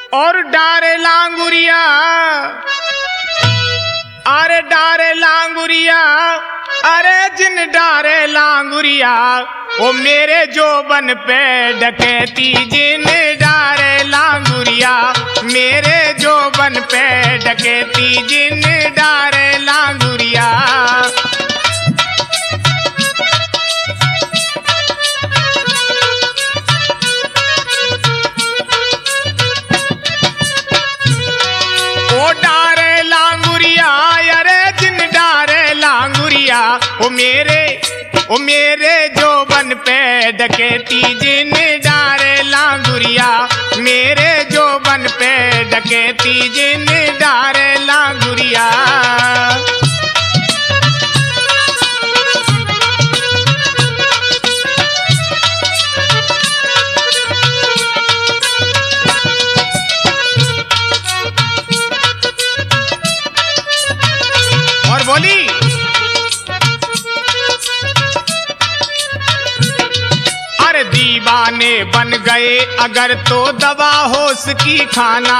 और डारे लांगुरिया, अरे डारे लांगुरिया, अरे जिन डारे लांगुरिया, ओ मेरे जोबन पे डकैती जिन डारे लांगुरिया, मेरे जोबन पे डकैती जिन डारे लांगुरिया। ओ डारे लांगुरिया, अरे जिन डारे लांगुरिया, ओ मेरे जोबन पे डकैती जिन डारे लांगुरिया, मेरे जोबन पे डकैती जिन डारे लांगुरिया। और बोली, अरे दीवाने बन गए अगर तो दवा होश की खाना,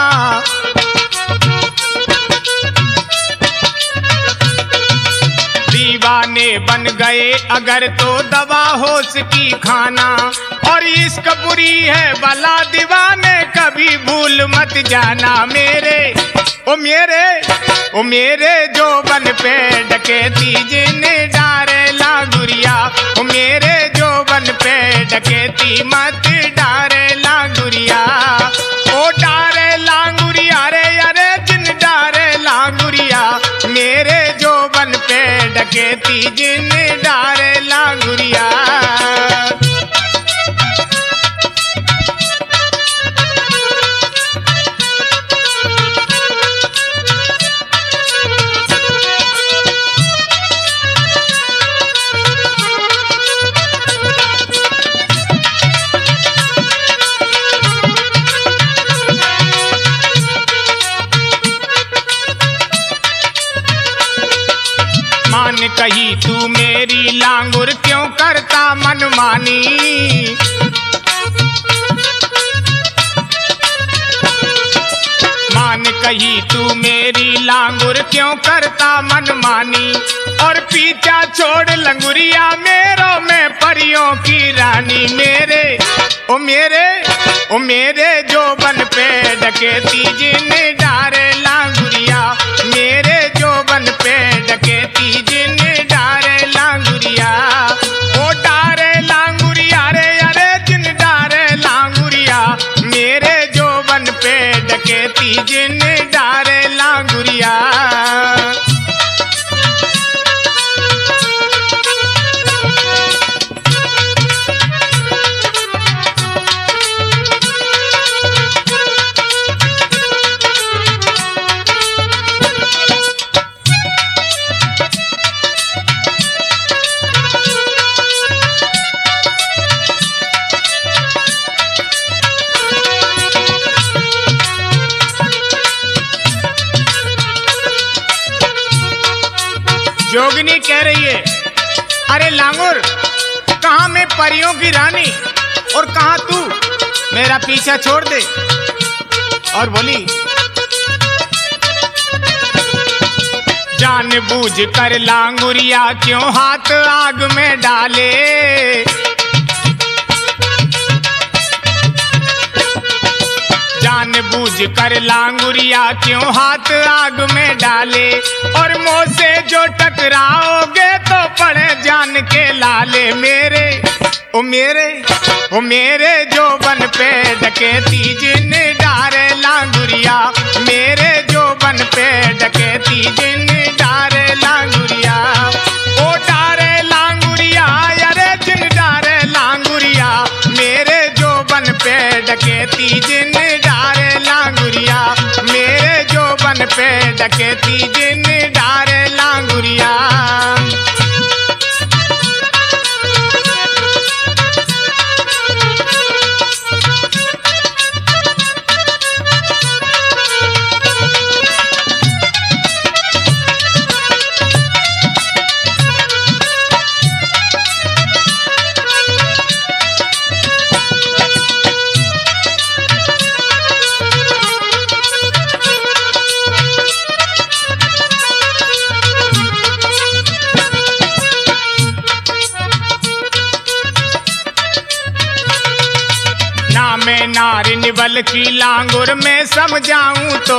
दीवाने बन गए अगर तो दवा होश की खाना। और इश्क बुरी है भला दीवाने कभी भूल मत जाना, ओ मेरे जोबन पे डकैती जिन डारे लांगुरिया, ओ मेरे जोबन पे डकैती मत डारे लांगुरिया। ओ डारे लांगुरिया रे, अरे जिन डारे लांगुरिया, मेरे जोबन पे डकैती जिन डारे लांगुरिया। मान कही तू मेरी लांगुर क्यों करता मनमानी, मान कही तू मेरी लांगुर क्यों करता मनमानी। और पीछा छोड़ लंगुरिया मेरो में परियों की रानी, ओ मेरे जोबन पे डकैती जिन डारे लांगुरिया, मेरे जोबन पे डकैती जिन डारे लांगुरिया। ओ डारे लांगुरिया रे, अरे जिन डारे लांगुरिया, मेरे जोबन पे डकैती जिन डारे लांगुरिया। जोगिनी कह रही है, अरे लांगुर कहाँ मैं परियों की रानी और कहाँ तू, मेरा पीछा छोड़ दे। और बोली, जानबूझ कर लांगुरिया क्यों हाथ आग में डाले, जानबूझ कर लांगुरिया क्यों हाथ आग में डाले। और मुँह से जो टकराओगे तो पड़े जान के लाले, ओ मेरे जोबन पे डकैती जिन डारे लांगुरिया, मेरे जोबन पे डकैती जिन डारे लांगुरिया। ओ डारे लांगुरिया, अरे जिन डारे लांगुरिया, मेरे जोबन पे डकैती जिन डारे लांगुरिया, मेरे जोबन पे डकैती जिन डारे लांगुरिया। नारी निबल की लांगुर में समझाऊं तो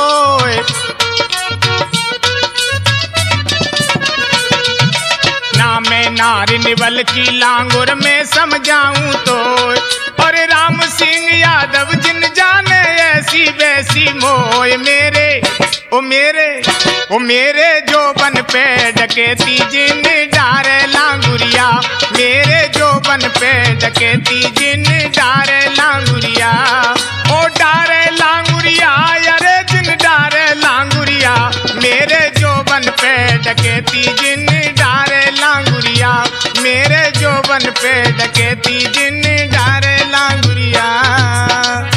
ना मैं नारी निबल की लांगुर में समझाऊं तो। और राम सिंह यादव जिन जाने ऐसी वैसी मोय मेरे ओ मेरे जोबन पे डकेती जिन डारे लांगुरिया, मेरे जोबन पे डकेती जिन डारे लांगुरिया। ओ डारे लांगुरिया अरे जिन डारे लांगुरिया, मेरे जोबन पे डकेती जिन डारे लांगुरिया, मेरे जोबन पे डकेती जिन डारे लांगुरिया।